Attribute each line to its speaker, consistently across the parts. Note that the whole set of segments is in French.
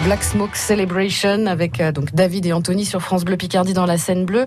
Speaker 1: Black Smoke Celebration avec donc David et Anthony sur France Bleu Picardie dans la scène bleue.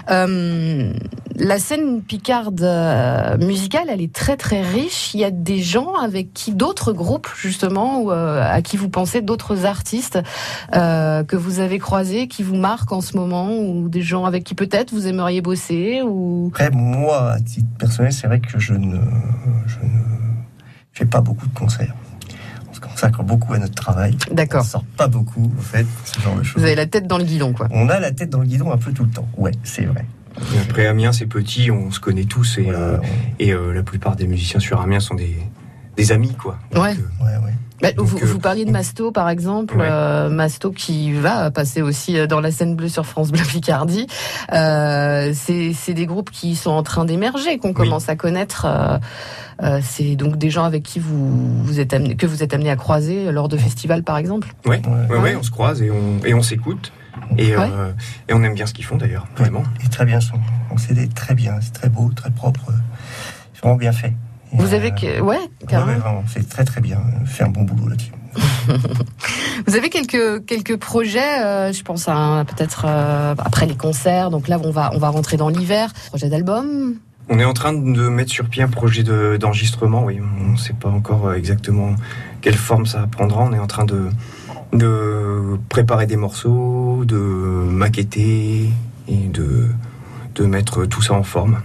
Speaker 1: La scène picarde musicale, elle est très très riche. Il y a des gens avec qui, d'autres groupes justement, ou à qui vous pensez, d'autres artistes que vous avez croisés, qui vous marquent en ce moment, ou des gens avec qui peut-être vous aimeriez bosser ou...
Speaker 2: Après, moi, à titre personnel, c'est vrai que je ne fais pas beaucoup de concerts. On se consacre beaucoup à notre travail.
Speaker 1: D'accord.
Speaker 2: On ne sort pas beaucoup, en fait, ce genre de choses.
Speaker 1: Vous avez la tête dans le guidon, quoi.
Speaker 2: On a la tête dans le guidon un peu tout le temps. Ouais, c'est vrai.
Speaker 3: Et après, Amiens, c'est petit, on se connaît tous, et,
Speaker 2: Voilà,
Speaker 3: la plupart des musiciens sur Amiens sont des amis, quoi. Donc,
Speaker 1: Ouais. Bah,
Speaker 3: Donc,
Speaker 1: vous parliez de Masto, par exemple.
Speaker 3: Ouais.
Speaker 1: Masto qui va passer aussi dans la scène bleue sur France Bleu Picardie. C'est des groupes qui sont en train d'émerger, qu'on commence à connaître. C'est donc des gens avec qui vous êtes amené à croiser lors de festivals, par exemple.
Speaker 3: Ouais, on se croise et on s'écoute. Et on aime bien ce qu'ils font, d'ailleurs, vraiment.
Speaker 2: Et très bien son CD, très bien. C'est très beau, très propre. C'est vraiment bien fait. Et
Speaker 1: Vous avez carrément.
Speaker 2: ouais, vraiment, c'est très très bien. Fait un bon boulot là-dessus.
Speaker 1: Vous avez quelques projets, je pense à peut-être après les concerts. Donc là, on va rentrer dans l'hiver. Projet d'album.
Speaker 3: On est en train de mettre sur pied un projet d'enregistrement. Oui, on ne sait pas encore exactement quelle forme ça prendra. On est en train de préparer des morceaux, de maqueter et de mettre tout ça en forme.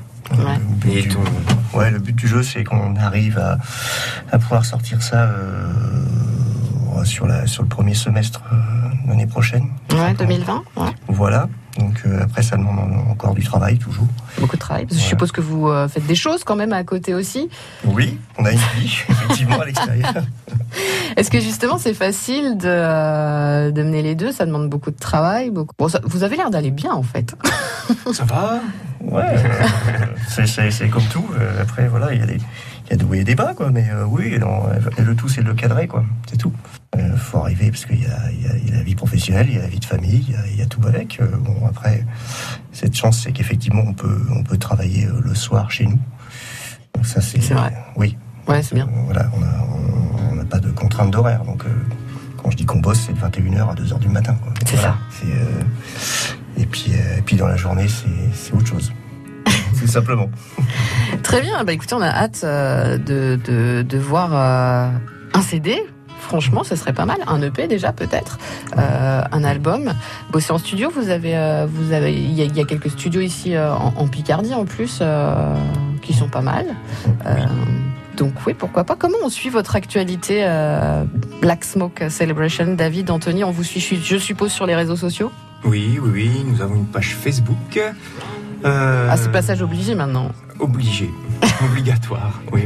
Speaker 2: Le but du jeu, c'est qu'on arrive à pouvoir sortir ça sur le premier semestre l'année prochaine.
Speaker 1: Ouais, 2020. Ouais.
Speaker 2: Voilà. Donc après, ça demande encore du travail, toujours.
Speaker 1: Beaucoup de travail. Parce que je suppose que vous faites des choses quand même à côté aussi.
Speaker 2: Oui, on a une vie, effectivement, à l'extérieur.
Speaker 1: Est-ce que justement, c'est facile de mener les deux? Ça demande beaucoup de travail. Bon, vous avez l'air d'aller bien, en fait.
Speaker 3: Ça va?
Speaker 2: Ouais, c'est comme tout. Après, voilà, il y a des hauts et des bas, quoi. Mais oui, le tout, c'est de le cadrer, quoi. C'est tout. Faut arriver, parce qu'il y a la vie professionnelle, il y a la vie de famille, il y a tout avec. Bon, après, cette chance, c'est qu'effectivement, on peut travailler le soir chez nous. Donc ça, c'est
Speaker 1: vrai.
Speaker 2: Oui.
Speaker 1: Ouais, c'est bien.
Speaker 2: Voilà, on n'a pas de contrainte d'horaire. Donc, quand je dis qu'on bosse, c'est de 21h à 2h du matin, quoi.
Speaker 1: C'est ça.
Speaker 2: Et puis dans la journée, c'est autre chose. Tout simplement.
Speaker 1: Très bien. Bah, écoutez, on a hâte de voir un CD. Franchement, ce serait pas mal. Un EP déjà, peut-être. Un album. Bosser en studio, vous avez, il y a quelques studios ici en Picardie en plus qui sont pas mal. Donc oui, pourquoi pas. Comment on suit votre actualité Black Smoke Celebration? David, Anthony, on vous suit, je suppose, sur les réseaux sociaux?
Speaker 3: Oui, nous avons une page Facebook.
Speaker 1: C'est passage obligé maintenant.
Speaker 3: Obligé, obligatoire. Oui.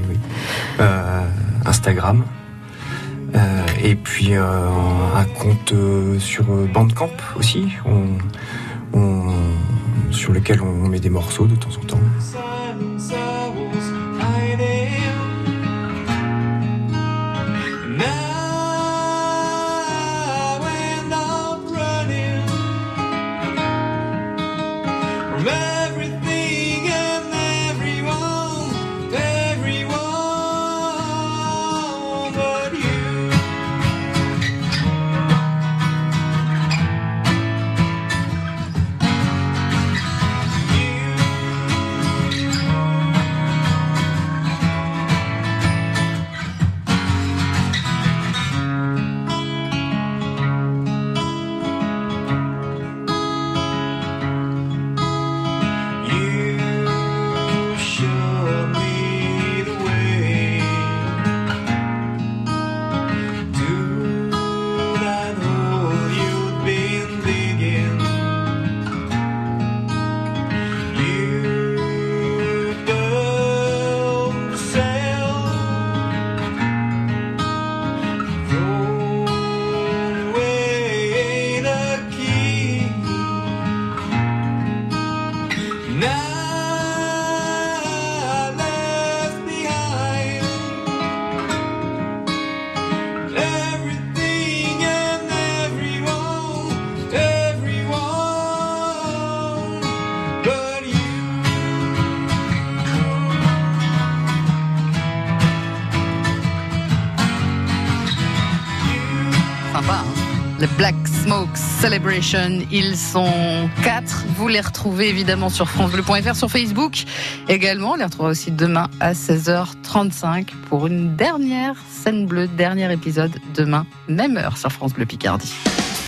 Speaker 3: Instagram. Et puis un compte sur Bandcamp aussi, sur lequel on met des morceaux de temps en temps.
Speaker 1: Sympa, hein? les Black Smoke Celebration. Ils sont 4. Vous les retrouvez évidemment sur francebleu.fr, sur Facebook également. On les retrouvera aussi demain à 16h35 pour une dernière scène bleue, dernier épisode demain, même heure sur France Bleu Picardie.